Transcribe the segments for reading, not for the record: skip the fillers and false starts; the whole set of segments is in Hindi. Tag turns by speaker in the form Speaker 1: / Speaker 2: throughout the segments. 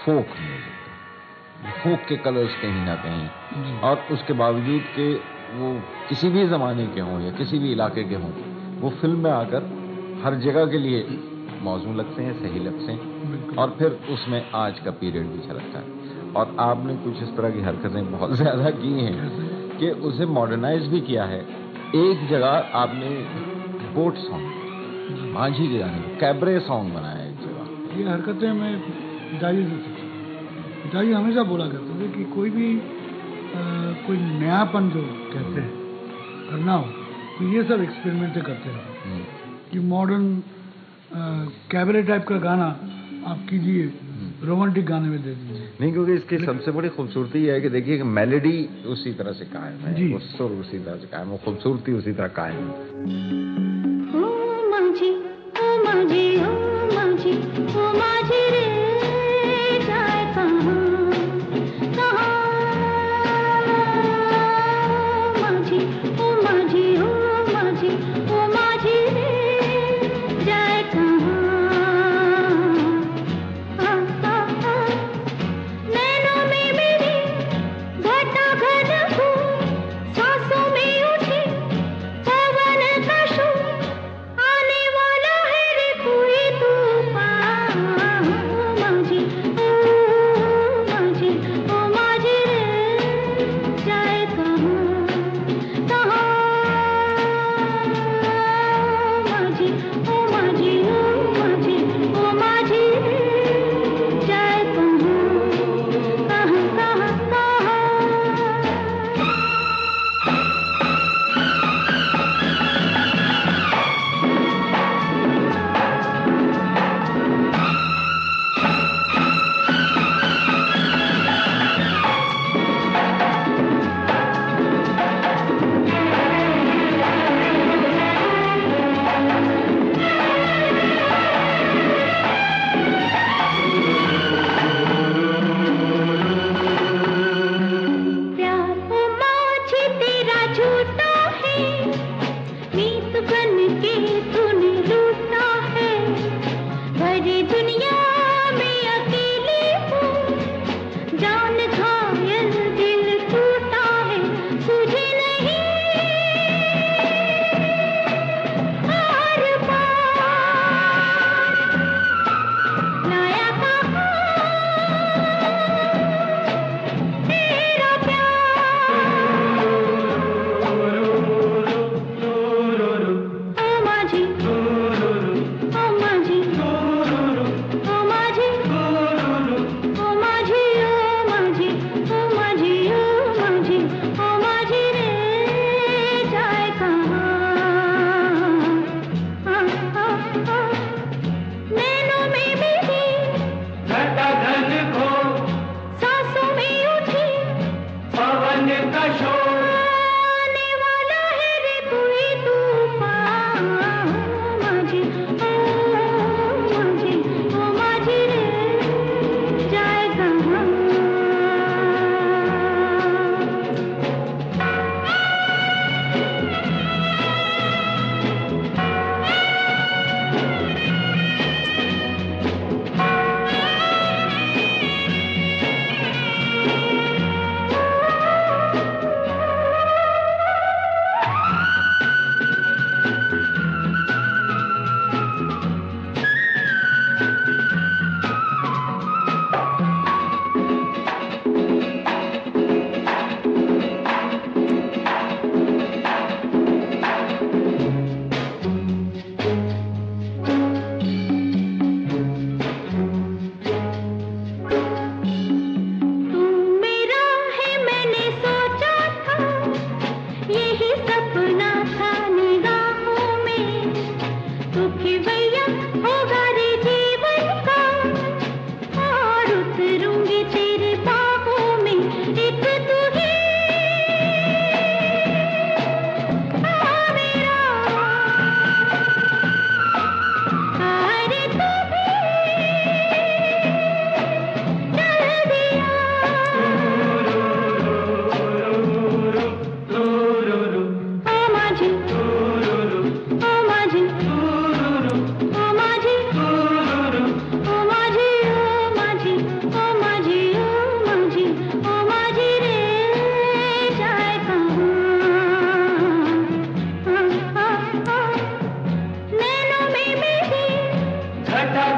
Speaker 1: फोक म्यूजिक, फोक के कलर्स कहीं ना कहीं, और उसके बावजूद कि वो किसी भी ज़माने के हों या किसी भी इलाके के हों, वो फिल्म में आकर हर जगह के लिए मौजूद लगते हैं, सही लगते हैं, और फिर उसमें आज का पीरियड भी झलकता है। और आपने कुछ इस तरह की हरकतें बहुत ज़्यादा की हैं कि उसे मॉडर्नाइज भी किया है। एक जगह आपने बोट सॉन्ग, मांझी के गाने को कैबरे सॉन्ग बनाया एक जगह।
Speaker 2: ये हरकतें मैं पिताजी से सीखी। पिताजी हमेशा बोला करते थे कि कोई भी कोई नयापन जो कहते हैं करना हो तो ये सब एक्सपेरिमेंट करते रहो, कि मॉडर्न कैबरे टाइप का गाना आप कीजिए, रोमांटिक गाने में दे दीजिए।
Speaker 1: नहीं, क्योंकि इसकी सबसे बड़ी खूबसूरती है कि देखिए कि मेलोडी उसी तरह से कायम है, वो सुर उसी तरह से कायम है, खूबसूरती उसी तरह कायम है।
Speaker 3: ओ माझी, ओ माझी, ओ माझी, ओ माझी रे जाए कहाँ कहाँ, माझी, ओ माझी, ओ माझी, ओ माझी रे जाए कहाँ। नैनों में मेरी घटा घन को, सांसों में उठी पवन का शोर,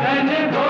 Speaker 4: मैंने